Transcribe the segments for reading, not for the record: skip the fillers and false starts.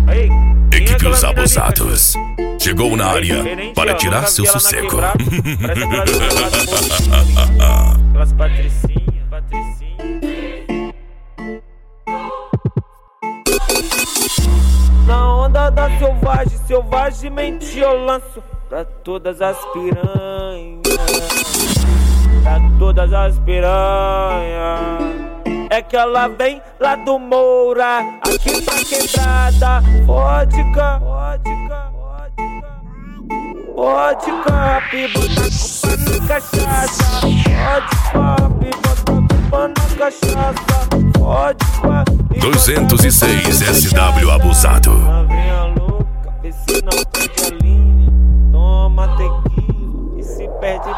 Aí, Equipe Os Abusados chegou na área para tirar seu sossego. Aquelas patricinhas. Na onda da selvagemente eu lanço pra todas as piranhas. Pra todas as piranhas. É que ela vem lá do Moura, aqui pra quebrada. Vodka, bota culpa na cachaça. Vodka, bota culpa na cachaça. Vodka, 206 SW Abusado. Novinha louca, vê se não perde a linha. Toma tequila e se perde.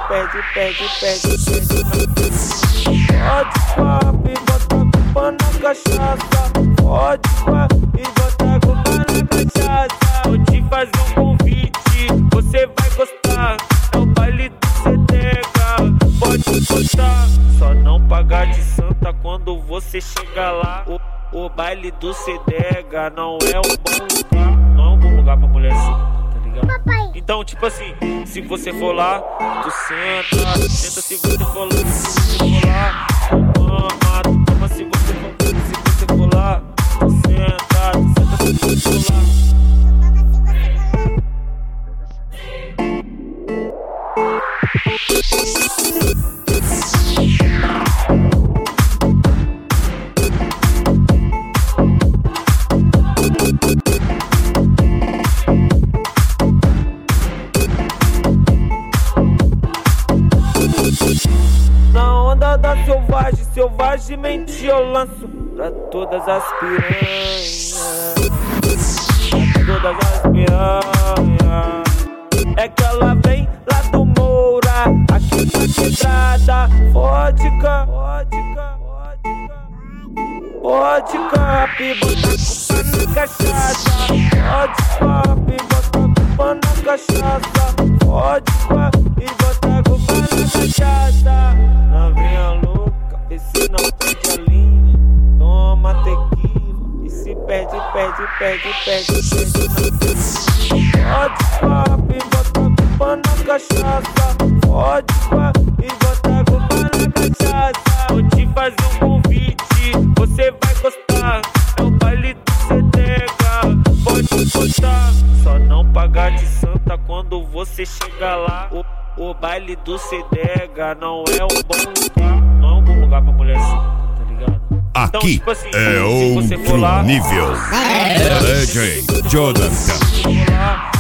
Vodka, bota culpa na cachaça. Vodka, e bota culpa na cachaça. Vou te fazer um convite, você vai gostar. É o baile do Cedega, pode gostar. Só não pagar de santa quando você chegar lá. O baile do Cedega não é um bom lugar. Não é um bom lugar pra mulher assim, tá ligado? Papai. Então, tipo assim, se você for lá, tu senta se você for lá, tu toma se você for lá, tu senta se você for lá. Na onda da selvagemente eu lanço pra todas as piranhas. Todas as piranhas. É que ela vem lá do Moura, aqui pra quebrada. Vodka, bota culpa na cachaça. Vodka, bota culpa na cachaça. Vodka, e bota culpa na cachaça. Novinha louca, vê se não perde a linha. Toma tequila e se perde. Vodka, bota culpa na cachaça. Vodka, e bota culpa na cachaça. Vou te fazer um convite, você vai gostar. É o baile do Cedega, pode gostar. Só não pagar de santa quando você chegar lá. O baile do Cedega não é um bom lugar. Não é um bom lugar pra mulher assim, tá ligado? Então, Aqui tipo assim, é se você for outro lá, nível. Legend Jonathan.